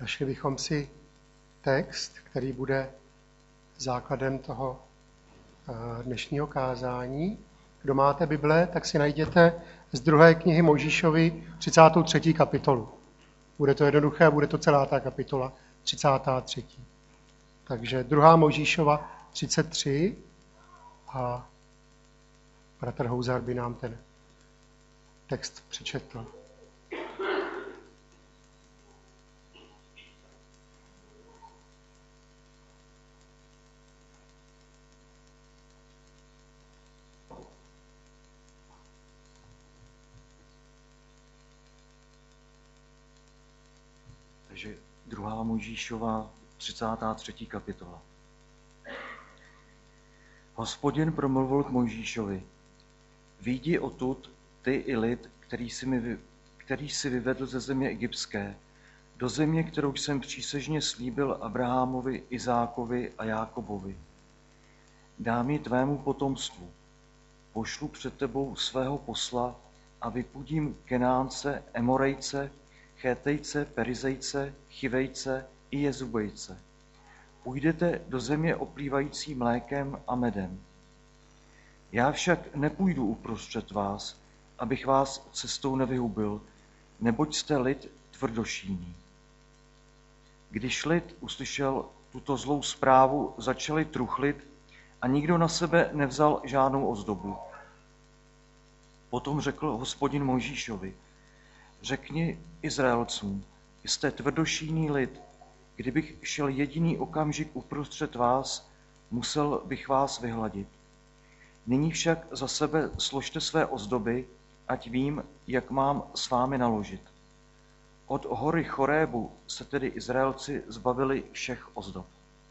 Našli bychom si text, který bude základem toho dnešního kázání. Kdo máte Bible, tak si najděte z 2. knihy Mojžíšovi 33. kapitolu. Bude to jednoduché, bude to celá ta kapitola 33. Takže 2. Mojžíšova 33 a bratr Houzar by nám ten text přečetl. Takže 2. Mojžíšova 33. kapitola. Hospodin promluvil k Mojžíšovi: Vyjdi odtud, ty i lid, který si vyvedl ze země egyptské, do země, kterou jsem přísežně slíbil Abrahamovi, Izákovi a Jákobovi. Dám ji tvému potomstvu. Pošlu před tebou svého posla a vypudím Kenánce, Emorejce, Chétejce, Perizejce, Chivejce i Jezubejce. Půjdete do země oplývající mlékem a medem. Já však nepůjdu uprostřed vás, abych vás cestou nevyhubil, neboť jste lid tvrdošíní. Když lid uslyšel tuto zlou zprávu, začali truchlit a nikdo na sebe nevzal žádnou ozdobu. Potom řekl Hospodin Mojžíšovi: Řekni Izraelcům, jste tvrdošíní lid, kdybych šel jediný okamžik uprostřed vás, musel bych vás vyhladit. Nyní však za sebe složte své ozdoby, ať vím, jak mám s vámi naložit. Od hory Chorébu se tedy Izraelci zbavili všech ozdob.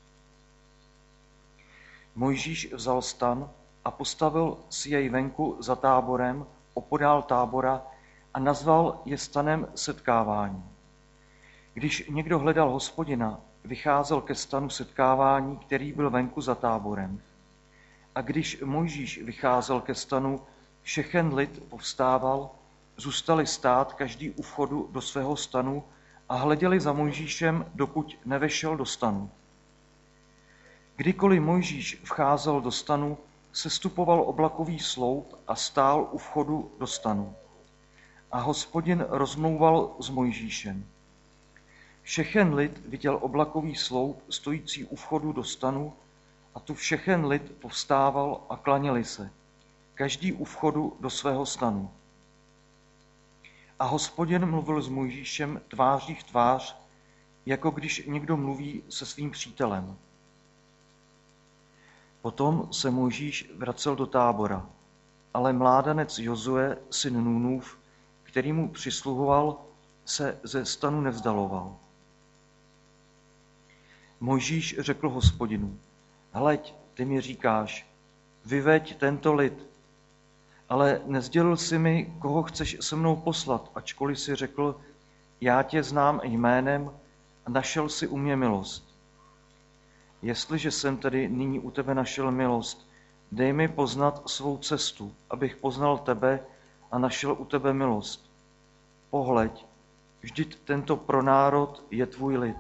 Mojžíš vzal stan a postavil si jej venku za táborem, opodál tábora, a nazval je stanem setkávání. Když někdo hledal Hospodina, vycházel ke stanu setkávání, který byl venku za táborem. A když Mojžíš vycházel ke stanu, všechen lid povstával, zůstali stát každý u vchodu do svého stanu a hleděli za Mojžíšem, dokud nevešel do stanu. Kdykoliv Mojžíš vcházel do stanu, sestupoval oblakový sloup a stál u vchodu do stanu. A Hospodin rozmlouval s Mojžíšem. Všechen lid viděl oblakový sloup stojící u vchodu do stanu, a tu všechen lid povstával a klaněli se, každý u vchodu do svého stanu. A Hospodin mluvil s Mojžíšem tváří v tvář, jako když někdo mluví se svým přítelem. Potom se Mojžíš vracel do tábora, ale mládanec Jozue, syn Nunův, který mu přisluhoval, se ze stanu nevzdaloval. Mojžíš řekl Hospodinu: Hleď, ty mi říkáš, vyveď tento lid, ale nesdělil si mi, koho chceš se mnou poslat, ačkoliv si řekl, já tě znám jménem a našel si u mě milost. Jestliže jsem tedy nyní u tebe našel milost, dej mi poznat svou cestu, abych poznal tebe a našel u tebe milost. Pohleď, vždyť tento pronárod je tvůj lid.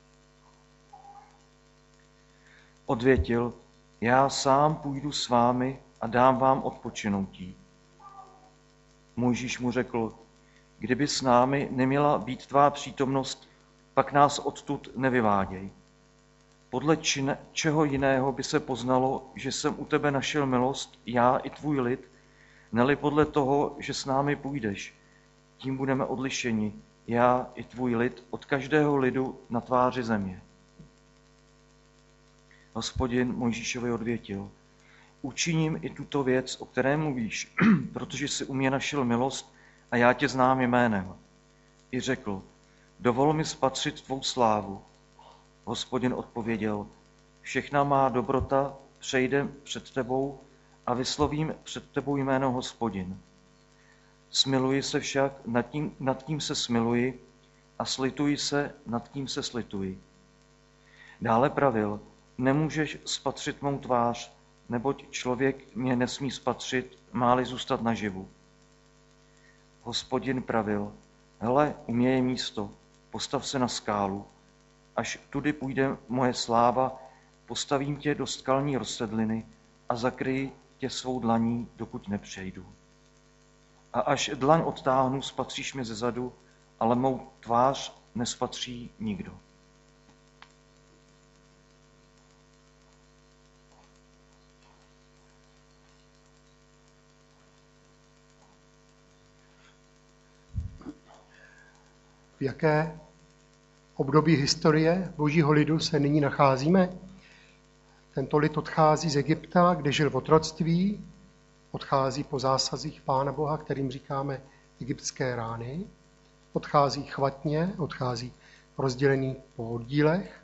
Odvětil: Já sám půjdu s vámi a dám vám odpočinoutí. Mojžíš mu řekl: Kdyby s námi neměla být tvá přítomnost, pak nás odtud nevyváděj. Podle čeho jiného by se poznalo, že jsem u tebe našel milost, já i tvůj lid, ne-li podle toho, že s námi půjdeš. Tím budeme odlišeni, já i tvůj lid, od každého lidu na tváři země. Hospodin Mojžíšovi odvětil: Učiním i tuto věc, o které mluvíš, protože jsi u mě našel milost a já tě znám jménem. I řekl: Dovol mi spatřit tvou slávu. Hospodin odpověděl: Všechna má dobrota přejde před tebou a vyslovím před tebou jméno Hospodin. Smiluji se však nad kým se smiluji a slituji se nad kým se slituji. Dále pravil: Nemůžeš spatřit mou tvář, neboť člověk mě nesmí spatřit, má-li zůstat naživu. Hospodin pravil: Hele, u mě je místo, postav se na skálu, až tudy půjde moje sláva, postavím tě do skalní rozsedliny a zakryji tě svou dlaní, dokud nepřejdu. A až dlaň odtáhnu, spatříš mě zezadu, ale mou tvář nespatří nikdo. V jaké období historie Božího lidu se nyní nacházíme? Tento lid odchází z Egypta, kde žil v otroctví, odchází po zásazích Pána Boha, kterým říkáme egyptské rány, odchází chvatně, odchází rozdělený po oddílech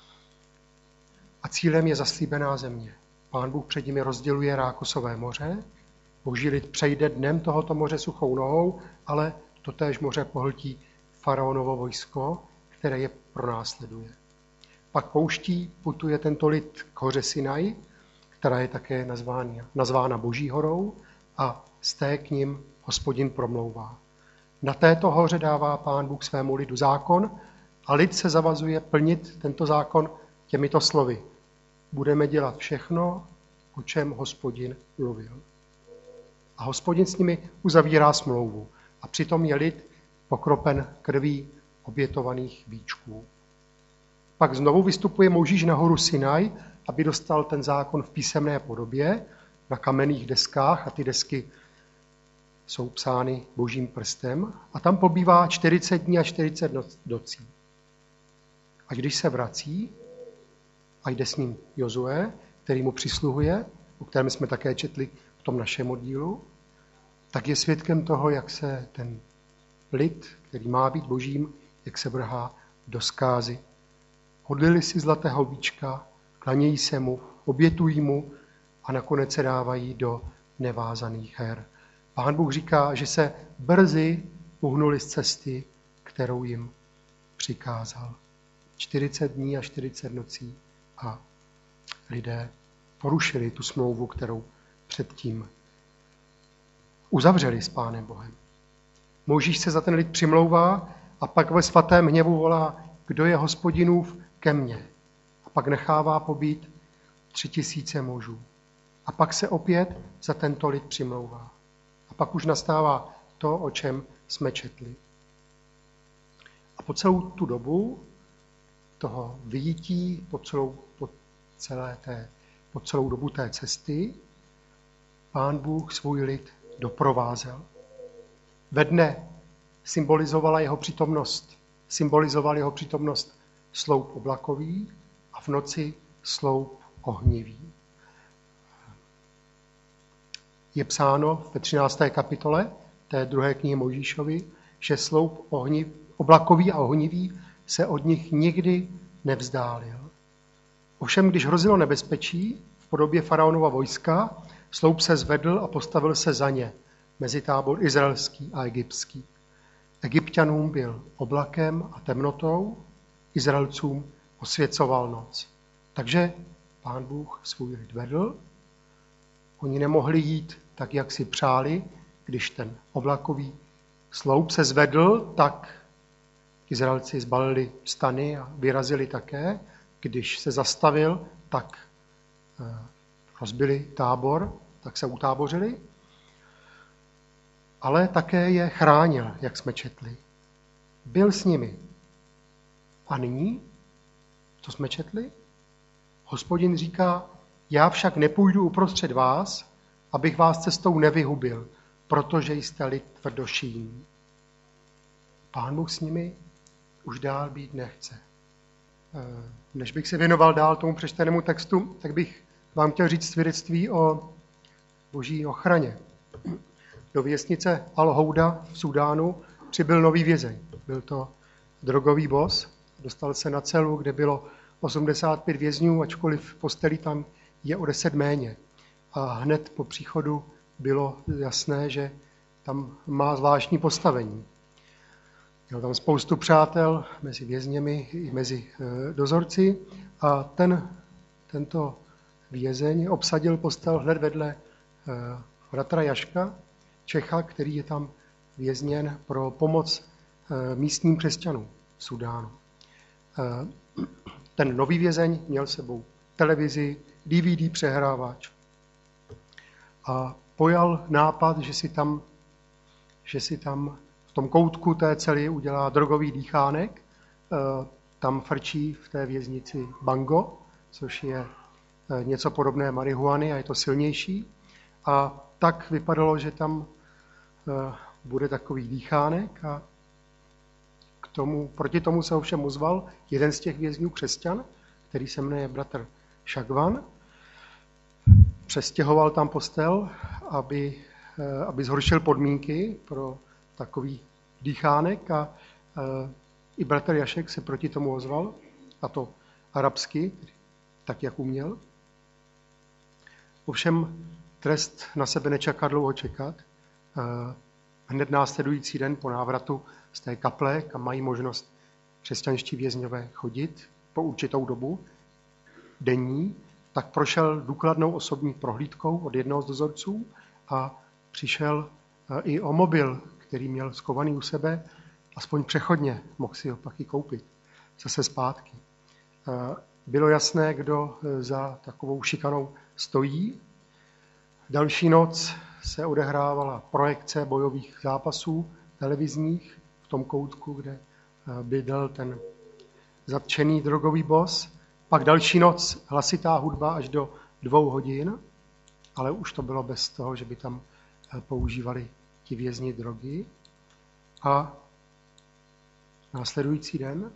a cílem je zaslíbená země. Pán Bůh před nimi rozděluje Rákosové moře, Boží lid přejde dnem tohoto moře suchou nohou, ale totéž moře pohltí faraonovo vojsko, které je pronásleduje. Pak pouští putuje tento lid k hoře Sinaj, která je také nazvána Boží horou, a z té k nim Hospodin promlouvá. Na této hoře dává Pán Bůh svému lidu zákon a lid se zavazuje plnit tento zákon těmito slovy. Budeme dělat všechno, o čem Hospodin mluvil. A Hospodin s nimi uzavírá smlouvu a přitom je lid pokropen krví obětovaných býčků. Pak znovu vystupuje Mojžíš na horu Sinaj, aby dostal ten zákon v písemné podobě na kamenných deskách a ty desky jsou psány Božím prstem a tam pobývá 40 dní a 40 nocí. A když se vrací a jde s ním Jozue, který mu přisluhuje, o kterém jsme také četli v tom našem oddílu, tak je svědkem toho, jak se ten lid, který má být Božím, jak se vrhá do zkázy. Hodlili si zlatého víčka, klanějí se mu, obětují mu a nakonec se dávají do nevázaných her. Pán Bůh říká, že se brzy uhnuli z cesty, kterou jim přikázal. 40 dní a 40 nocí a lidé porušili tu smlouvu, kterou předtím uzavřeli s Pánem Bohem. Mojžíš se za ten lid přimlouvá a pak ve svatém hněvu volá, kdo je Hospodinův, ke mně. A pak nechává pobít 3000 mužů. A pak se opět za tento lid přimlouvá. A pak už nastává to, o čem jsme četli. A po celou tu dobu toho vyjití, po celou dobu té cesty, Pán Bůh svůj lid doprovázel. Ve dne symbolizoval jeho přítomnost sloup oblakový a v noci sloup ohnivý. Je psáno ve 13. kapitole té druhé knihy Mojžíšovi, že sloup oblakový a ohnivý se od nich nikdy nevzdálil. Ovšem, když hrozilo nebezpečí v podobě faraonova vojska, sloup se zvedl a postavil se za ně mezi tábor izraelský a egyptský. Egypťanům byl oblakem a temnotou, Izraelcům osvěcoval noc. Takže Pán Bůh svůj lid vedl. Oni nemohli jít tak, jak si přáli. Když ten oblakový sloup se zvedl, tak Izraelci zbalili stany a vyrazili také. Když se zastavil, tak rozbili tábor, tak se utábořili. Ale také je chránil, jak jsme četli. Byl s nimi. A nyní, co jsme četli? Hospodin říká, já však nepůjdu uprostřed vás, abych vás cestou nevyhubil, protože jste lid tvrdošíjný. Pán Bůh s nimi už dál být nechce. Než bych se věnoval dál tomu přečtenému textu, tak bych vám chtěl říct svědectví o Boží ochraně. Do věznice Al-Houda v Súdánu přibyl nový vězeň. Byl to drogový boss. Dostal se na celu, kde bylo 85 vězňů, ačkoliv postelí tam je o 10 méně. A hned po příchodu bylo jasné, že tam má zvláštní postavení. Měl tam spoustu přátel mezi vězněmi i mezi dozorci a tento vězeň obsadil postel hned vedle bratra Jaška, Čecha, který je tam vězněn pro pomoc místním křesťanům v Súdánu. Ten nový vězeň měl sebou televizi, DVD přehrávač a pojal nápad, že si tam v tom koutku té cely udělá drogový dýchánek. Tam frčí v té věznici bango, což je něco podobné marihuany a je to silnější. A tak vypadalo, že tam bude takový dýchánek a proti tomu se ovšem ozval jeden z těch vězňů, křesťan, který se jmenuje bratr Šagvan. Přestěhoval tam postel, aby zhoršil podmínky pro takový dýchánek a i bratr Jašek se proti tomu ozval, a to arabsky, tak jak uměl. Ovšem trest na sebe nečeká dlouho čekat. Hned následující den po návratu z té kaple, kam mají možnost křesťanští vězňové chodit po určitou dobu, denní, tak prošel důkladnou osobní prohlídkou od jednoho z dozorců a přišel i o mobil, který měl skovaný u sebe, aspoň přechodně, mohl si ho pak i koupit zase zpátky. Bylo jasné, kdo za takovou šikanou stojí. Další noc se odehrávala projekce bojových zápasů televizních v tom koutku, kde bydlel ten zatčený drogový boss. Pak další noc hlasitá hudba až do 2 hodin, ale už to bylo bez toho, že by tam používali ti vězni drogy. A následující den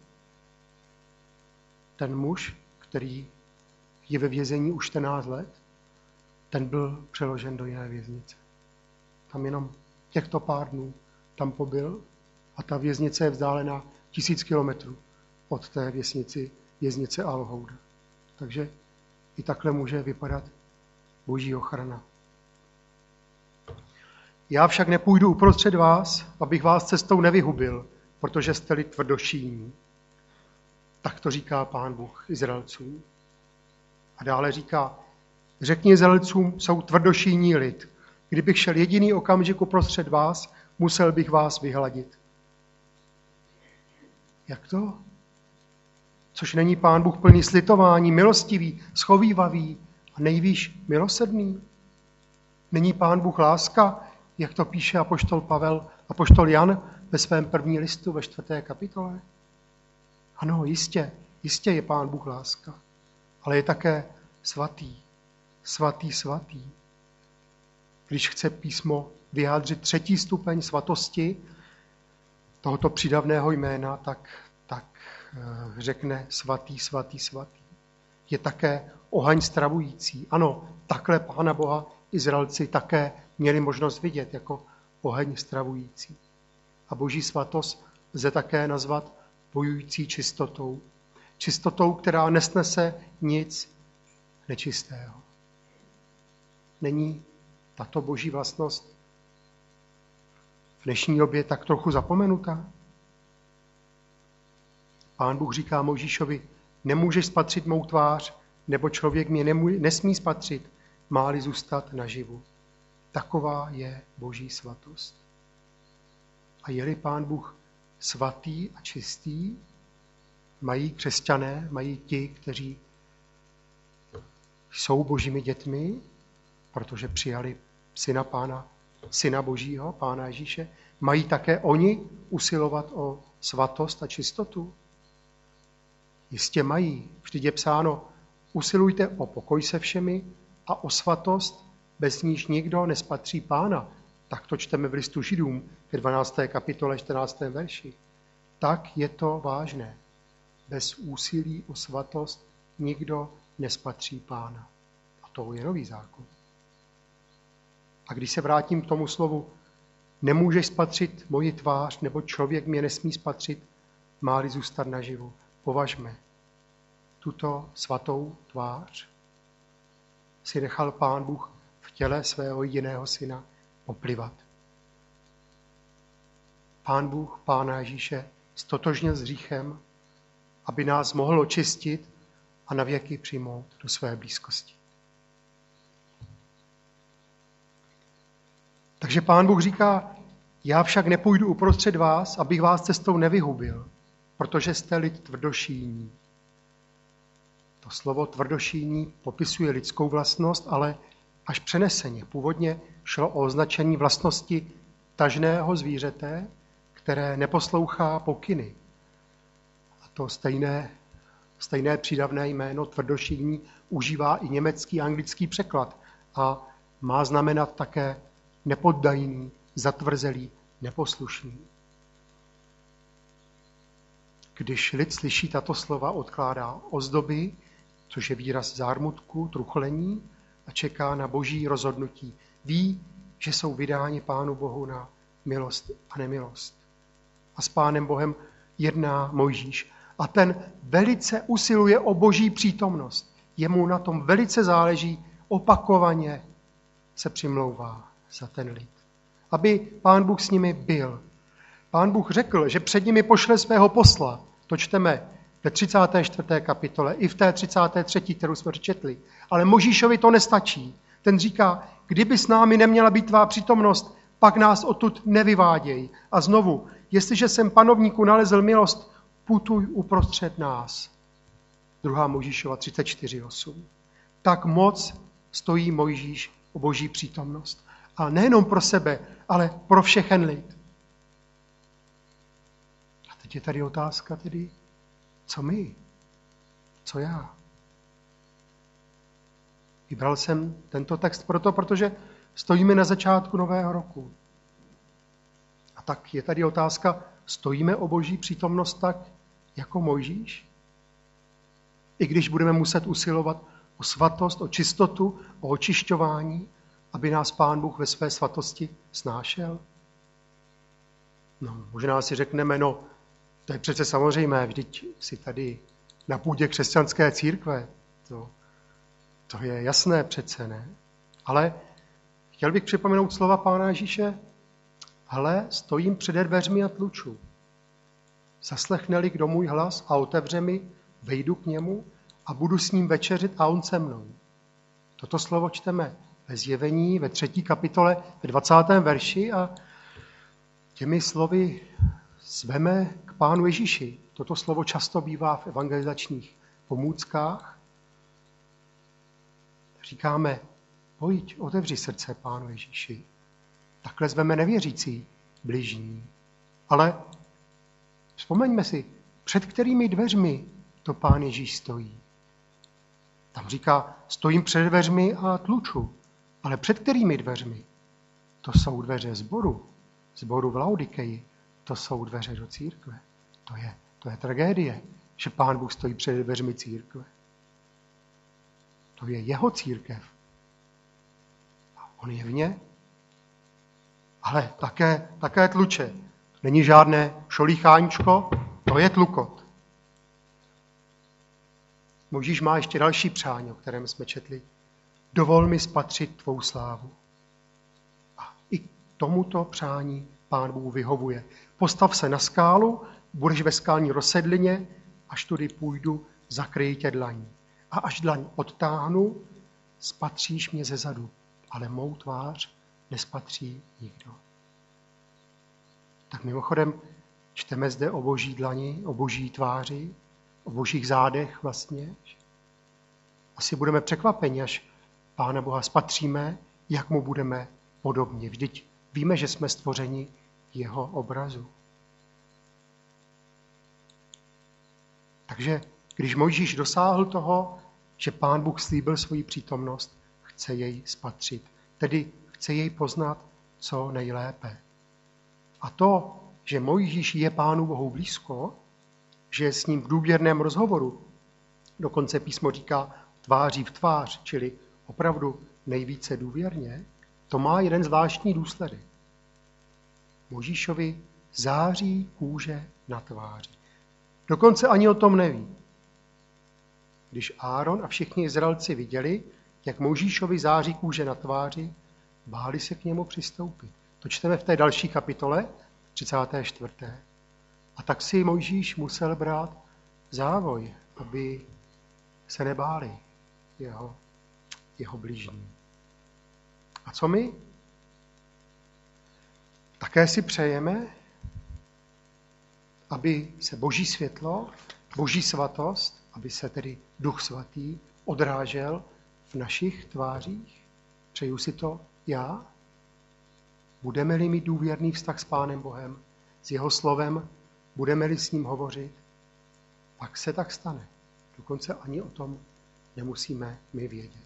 ten muž, který je ve vězení už 14 let, ten byl přeložen do jiné věznice. Tam jenom těchto pár dnů tam pobyl a ta věznice je vzdálená 1000 kilometrů od té věznice Al-Houda. Takže i takhle může vypadat boží ochrana. Já však nepůjdu uprostřed vás, abych vás cestou nevyhubil, protože jste-li tvrdošíní. Tak to říká Pán Bůh Izraelcům. A dále říká, řekni Izraelcům, jsou tvrdošíní lid. Kdybych šel jediný okamžik uprostřed vás, musel bych vás vyhladit. Jak to? Což není Pán Bůh plný slitování, milostivý, schovívavý a nejvýš milosrdný? Není Pán Bůh láska, jak to píše apoštol Jan ve svém první listu ve 4. kapitole? Ano, jistě je Pán Bůh láska, ale je také svatý. Svatý. Když chce písmo vyjádřit 3. stupeň svatosti tohoto přídavného jména, tak řekne svatý. Je také oheň stravující. Ano, takhle Pána Boha Izraelci také měli možnost vidět jako oheň stravující. A boží svatost lze také nazvat bojující čistotou. Čistotou, která nesnese nic nečistého. Není tato boží vlastnost v dnešní době tak trochu zapomenutá? Pán Bůh říká Mojžíšovi, nemůžeš spatřit mou tvář, nebo člověk mě nesmí spatřit, má-li zůstat naživu. Taková je boží svatost. A je-li Pán Bůh svatý a čistý, mají křesťané, mají ti, kteří jsou božími dětmi, protože přijali syna Božího, Pána Ježíše, mají také oni usilovat o svatost a čistotu? Jistě mají. Vždyť je psáno, usilujte o pokoj se všemi a o svatost, bez níž nikdo nespatří Pána. Tak to čteme v listu Židům, ve 12. kapitole 14. verši. Tak je to vážné. Bez úsilí o svatost nikdo nespatří Pána. A to je nový zákon. A když se vrátím k tomu slovu, nemůžeš spatřit moji tvář, nebo člověk mě nesmí spatřit, má-li zůstat naživu. Považme, tuto svatou tvář si nechal Pán Bůh v těle svého jediného syna poplivat. Pán Bůh Pána Ježíše stotožnil s hříchem, aby nás mohl očistit a navěky přijmout do své blízkosti. Takže Pán Bůh říká, já však nepůjdu uprostřed vás, abych vás cestou nevyhubil. protože jste lid tvrdošíní. To slovo tvrdošíní popisuje lidskou vlastnost, ale až přeneseně. Původně šlo o označení vlastnosti tažného zvířete, které neposlouchá pokyny. A to stejné přídavné jméno tvrdošíní užívá i německý a anglický překlad a má znamenat také nepoddajný, zatvrzelý, neposlušný. Když lid slyší tato slova, odkládá ozdoby, což je výraz zármutku, truchlení, a čeká na boží rozhodnutí. Ví, že jsou vydáni Pánu Bohu na milost a nemilost. A s Pánem Bohem jedná Mojžíš. A ten velice usiluje o boží přítomnost. Jemu na tom velice záleží, opakovaně se přimlouvá za ten lid. Aby Pán Bůh s nimi byl. Pán Bůh řekl, že před nimi pošle svého posla. To čteme ve 34. kapitole, i v té 33., kterou jsme četli. Ale Mojžíšovi to nestačí. Ten říká, kdyby s námi neměla být tvá přítomnost, pak nás odtud nevyváděj. A znovu, jestliže jsem panovníku nalezl milost, putuj uprostřed nás. 2. Mojžíšova 34.8. Tak moc stojí Mojžíš o boží přítomnost. A nejenom pro sebe, ale pro všechen lid. A teď je tady otázka tedy, co my? Co já? Vybral jsem tento text protože stojíme na začátku nového roku. A tak je tady otázka, stojíme o boží přítomnost tak, jako Mojžíš? I když budeme muset usilovat o svatost, o čistotu, o očišťování, aby nás Pán Bůh ve své svatosti snášel? No, možná si řekneme, no, to je přece samozřejmé, vždyť si tady na půdě křesťanské církve. To je jasné přece, ne? Ale chtěl bych připomenout slova Pána Ježíše. Hle, stojím přede dveřmi a tluču. Zaslechne-li kdo můj hlas a otevře mi, vejdu k němu a budu s ním večeřit a on se mnou. Toto slovo čteme ve Zjevení, ve 3. kapitole, ve 20. verši a těmi slovy zveme k Pánu Ježíši. Toto slovo často bývá v evangelizačních pomůckách. Říkáme, pojď, otevři srdce Pánu Ježíši. Takhle zveme nevěřící bližní. Ale vzpomeňme si, před kterými dveřmi to Pán Ježíš stojí. Tam říká, stojím před dveřmi a tluču. Ale před kterými dveřmi? To jsou dveře sboru v Laodikeji. To jsou dveře do církve. To je tragédie, že Pán Bůh stojí před dveřmi církve. To je jeho církev. A on je v ně. Ale také tluče. Není žádné šolícháníčko, to je tlukot. Mojžíš má ještě další přání, o kterém jsme četli. Dovol mi spatřit tvou slávu. A i tomuto přání Pán Bůh vyhovuje. Postav se na skálu, budeš ve skální rozsedlině, až tudy půjdu, zakryji tě dlaní. A až dlaň odtáhnu, spatříš mě zezadu, ale mou tvář nespatří nikdo. Tak mimochodem čteme zde o boží dlani, o boží tváři, o božích zádech vlastně. Asi budeme překvapeni, až Pána Boha spatříme, jak mu budeme podobni. Vždyť víme, že jsme stvořeni jeho obrazu. Takže když Mojžíš dosáhl toho, že Pán Bůh slíbil svoji přítomnost, chce jej spatřit. Tedy chce jej poznat co nejlépe. A to, že Mojžíš je Pánu Bohu blízko, že je s ním v důvěrném rozhovoru, dokonce písmo říká tváří v tvář, čili opravdu nejvíce důvěrně, to má jeden zvláštní důsledek. Mojžíšovi září kůže na tváři. Dokonce ani o tom neví. Když Áron a všichni Izraelci viděli, jak Mojžíšovi září kůže na tváři, báli se k němu přistoupit. To čteme v té další kapitole, 34. A tak si Mojžíš musel brát závoj, aby se nebáli jeho blížní. A co my? Také si přejeme, aby se Boží světlo, Boží svatost, aby se tedy Duch Svatý odrážel v našich tvářích? Přeju si to já? Budeme-li mít důvěrný vztah s Pánem Bohem, s jeho slovem, budeme-li s ním hovořit, pak se tak stane. Dokonce ani o tom nemusíme my vědět.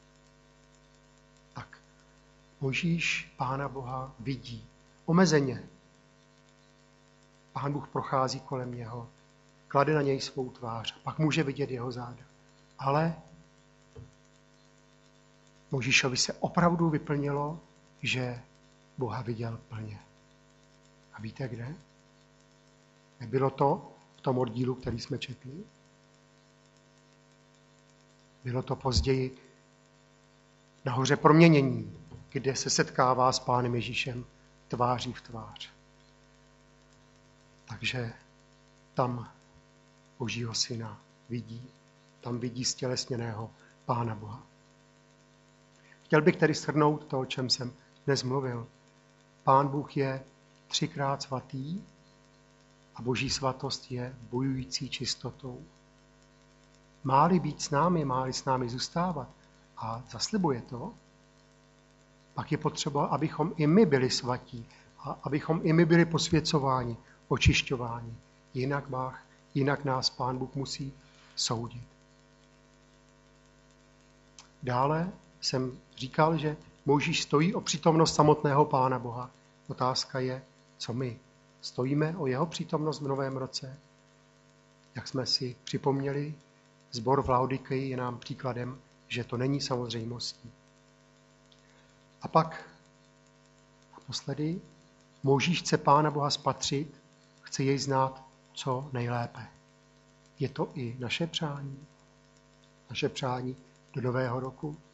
Tak, Mojžíš Pána Boha vidí omezeně. Pán Bůh prochází kolem něho, klade na něj svou tvář, pak může vidět jeho záda. Ale Mojžíšovi se opravdu vyplnilo, že Boha viděl plně. A víte kde? Nebylo to v tom oddílu, který jsme četli? Bylo to později na hoře proměnění, kde se setkává s Pánem Ježíšem tváří v tvář. Takže tam Božího syna vidí, tam vidí stělesněného Pána Boha. Chtěl bych tedy shrnout to, o čem jsem dnes mluvil. Pán Bůh je 3krát svatý a Boží svatost je bojující čistotou. Má-li být s námi, má-li s námi zůstávat a zaslibuje to, pak je potřeba, abychom i my byli svatí a abychom i my byli posvěcováni, očišťováni. Jinak nás Pán Bůh musí soudit. Dále jsem říkal, že Mojžíš stojí o přítomnost samotného Pána Boha. Otázka je, co my? Stojíme o jeho přítomnost v novém roce? Jak jsme si připomněli, sbor v Laodikeji je nám příkladem, že to není samozřejmostí. A pak naposledy Mojžíš chce Pána Boha spatřit, chce jej znát co nejlépe. Je to i naše přání do nového roku.